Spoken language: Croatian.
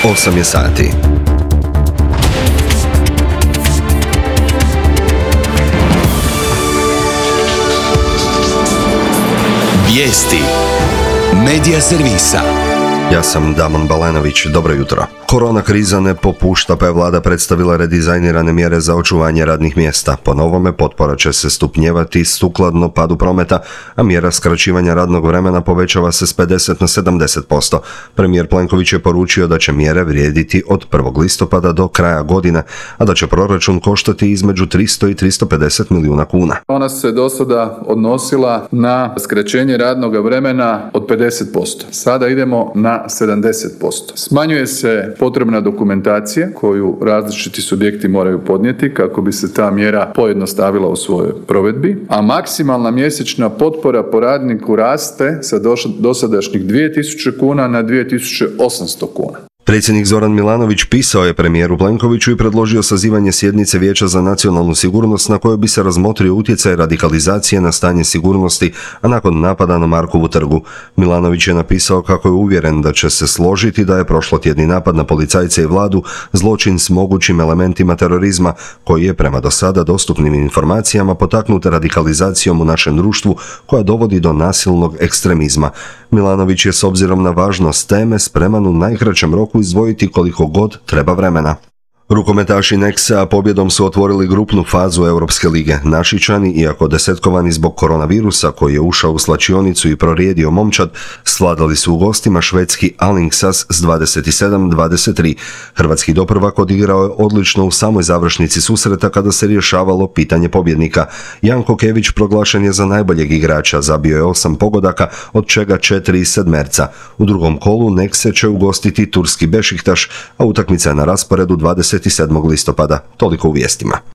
8 je sati. Vijesti Medija servisa. Ja sam Damon Balenović, dobro jutro. Korona kriza ne popušta, pa je vlada predstavila redizajnirane mjere za očuvanje radnih mjesta. Po novome potpora će se stupnjevati sukladno padu prometa, a mjera skraćivanja radnog vremena povećava se s 50 na 70%. Premijer Plenković je poručio da će mjere vrijediti od 1. listopada do kraja godine, a da će proračun koštati između 300 i 350 milijuna kuna. Ona se do sada odnosila na skraćenje radnog vremena od 50%. Sada idemo na 70%. Smanjuje se potrebna dokumentacija koju različiti subjekti moraju podnijeti kako bi se ta mjera pojednostavila u svojoj provedbi, a maksimalna mjesečna potpora po radniku raste sa dosadašnjih 2000 kuna na 2800 kuna. Predsjednik Zoran Milanović pisao je premijeru Plenkoviću i predložio sazivanje sjednice Vijeća za nacionalnu sigurnost na kojoj bi se razmotrio utjecaj radikalizacije na stanje sigurnosti, a nakon napada na Markovu trgu. Milanović je napisao kako je uvjeren da će se složiti da je prošlotjedni napad na policajce i vladu zločin s mogućim elementima terorizma, koji je prema do sada dostupnim informacijama potaknut radikalizacijom u našem društvu koja dovodi do nasilnog ekstremizma. Milanović je s obzirom na važnost teme spreman u najkraćem roku izdvojiti koliko god treba vremena. Rukometaši Nexa pobjedom su otvorili grupnu fazu Europske lige. Našičani, iako desetkovani zbog koronavirusa koji je ušao u slačionicu i prorijedio momčad, svladali su u gostima švedski Alingsås s 27-23. Hrvatski doprvak odigrao je odlično u samoj završnici susreta kada se rješavalo pitanje pobjednika. Janko Kević proglašen je za najboljeg igrača, zabio je 8 pogodaka, od čega 4 iz sedmerca. U drugom kolu Nexe će ugostiti turski Bešiktaš, a utakmica je na rasporedu 27. listopada. Toliko u vijestima.